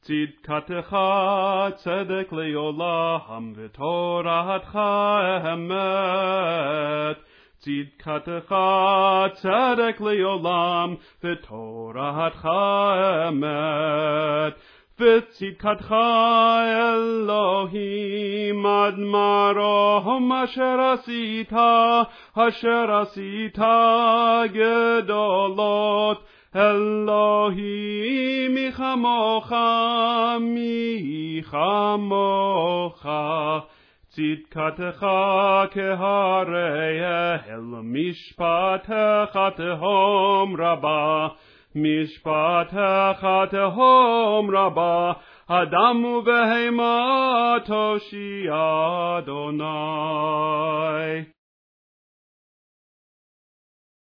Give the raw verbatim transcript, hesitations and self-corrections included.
צדקתך צדק לעולם ותורתך אמת. צדקתך צדק לעולם ותורתך אמת. וצדקתך אלוהים עד מרום אשר עשית, אשר עשית גדולות. אלוהים מי כמוך, מי כמוך. צדקתך כהרי אל, משפטך תהום רבה. משפטך תהום רבה, אדם ובהמה תושיע אדוני.